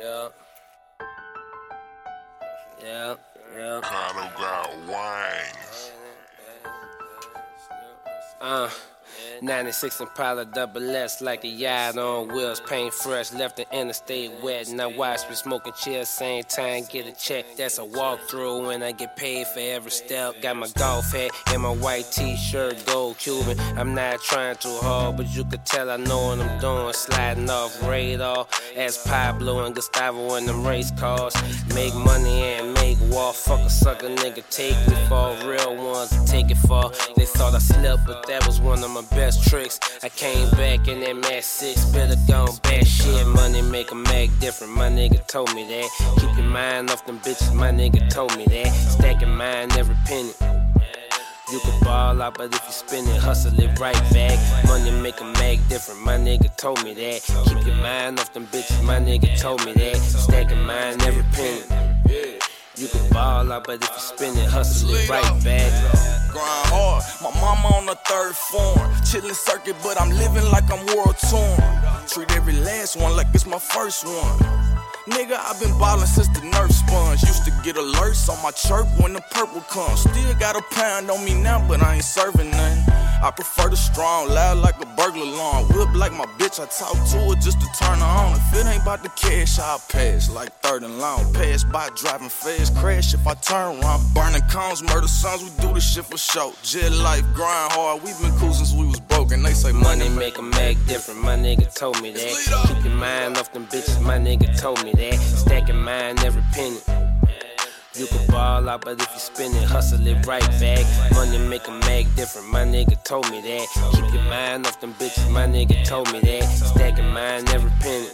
Yeah. Yeah. Yeah. Carlo got wings. 96 Impala double S like a yacht on wheels, paint fresh, left the interstate wet. Now watch me smoking chill, same time get a check. That's a walkthrough when I get paid for every step. Got my golf hat and my white t-shirt, gold Cuban. I'm not trying too hard, but you could tell I know what I'm doing. Sliding off radar, as Pablo and Gustavo in them race cars. Make money and make war, fuck a sucker nigga, take me for real ones to take it for. They thought I slept, but that was one of my best tricks. I came back in that Mac 6, better gone bad shit. Money make 'em act different, my nigga told me that. Keep your mind off them bitches, my nigga told me that. Stacking mine every penny. You can ball out, but if you spend it, hustle it right back. Money make 'em act different, my nigga told me that. Keep your mind off them bitches, my nigga told me that. Stacking mine every penny. You can ball out, but if you spend it, hustle it right back. Grind hard, my mama on the third form. Chillin' circuit, but I'm living like I'm world torn. Treat every last one like it's my first one. Nigga, I've been ballin' since the Nerf sponge. Used to get alerts on my chirp when the purple comes. Still got a pound on me now, but I ain't serving nothing. I prefer the strong, loud like a burglar alarm. Whip like my bitch, I talk to her just to turn her on. If it ain't about the cash, I'll pass like third and long. Pass by driving fast, crash if I turn around. Burning cones, murder sons, we do this shit for show. Jet life, grind hard, we been cool since we was broke. And they say money make 'em act different, my nigga told me that. Keep your mind off them bitches, my nigga told me that. Stacking mine every penny. You can ball out, but if you spend it, hustle it right back. Money make 'em act different, my nigga told me that. Keep your mind off them bitches, my nigga told me that. Stacking mine every penny.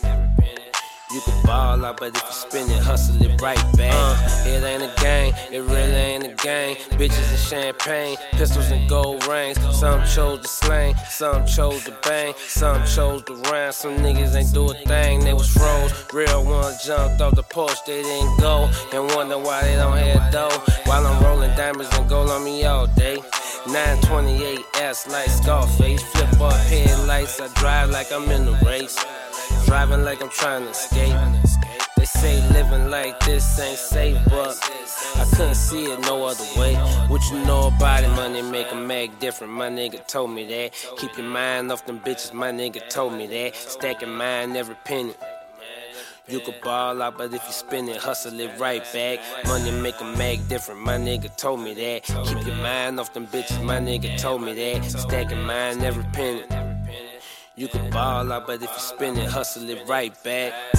You can ball out, but if you spend it, hustle it right back. It ain't a game, it really ain't a game. Bitches and champagne, pistols and gold rings. Some chose to slang, some chose to bang, some chose to rhyme. Some niggas ain't do a thing, they was froze. Real ones jumped off the porch, they didn't go. And wonder why they don't have dough. While I'm rolling diamonds and gold on me all day. 928 S like Scarface, flip up headlights. I drive like I'm in the race. Driving like I'm trying to escape. They say living like this ain't safe, but I couldn't see it no other way. What you know about it? Money make 'em act different, my nigga told me that. Keep your mind off them bitches, my nigga told me that. Stacking mine every penny. You could ball out, but if you spend it, hustle it right back. Money make 'em act different, my nigga told me that. Keep your mind off them bitches, my nigga told me that. Stacking mine every penny. You can ball out, but if you spend it, hustle it right back.